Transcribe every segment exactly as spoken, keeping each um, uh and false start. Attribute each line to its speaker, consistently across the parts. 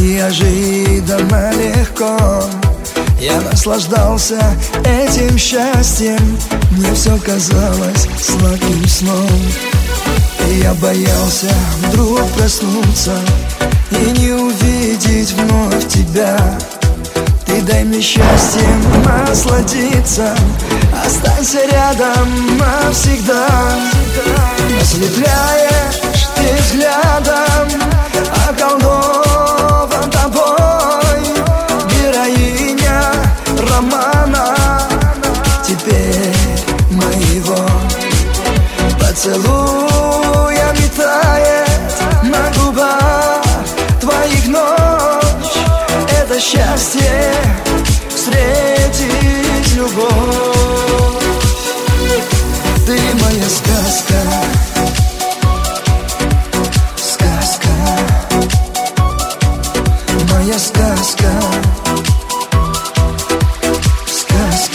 Speaker 1: неожиданно легко. Я наслаждался этим счастьем, мне все казалось сладким сном. И я боялся вдруг проснуться и не увидеть вновь тебя. Ты дай мне счастьем насладиться, останься рядом навсегда. Ослепляешь ты взглядом, околдован тобой, героиня романа теперь моего. Поцелуями тает на губах твоих ночь. Это счастье встретить любовь. Ты моя сказка, сказка, моя сказка, сказка.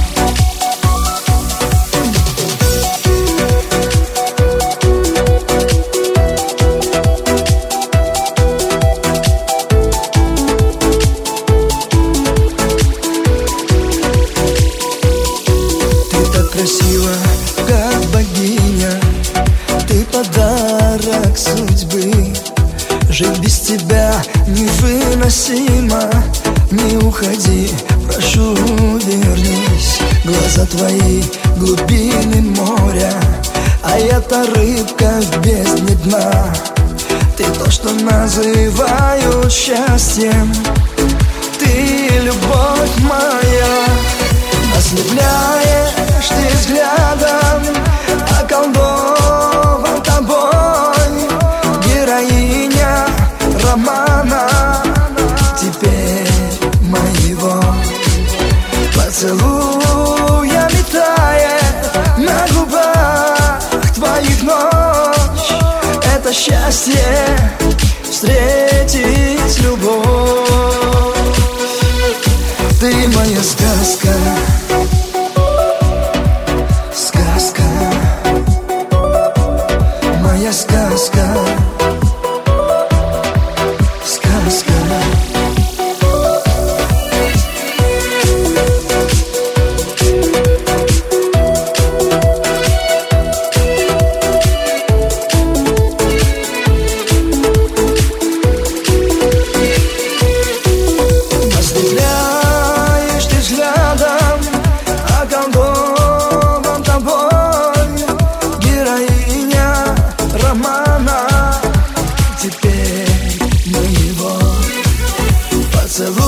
Speaker 1: Красиво, как богиня, ты подарок судьбы. Жить без тебя невыносимо. Не уходи, прошу, вернись. Глаза твои — глубины моря, а я-то рыбка в бездне дна. Ты то, что называют счастьем, ты любовь моя. Ослепляешь ты взглядом, околдован тобой, героиня романа теперь моего. Поцелуями тает на губах твоих ночь. Это счастье встретить любовь. Ты моя сказка, сказка, моя сказка, сказка. Ослепляешь ты взглядом, околдован тобой, героиня романа теперь моего. Поцелуй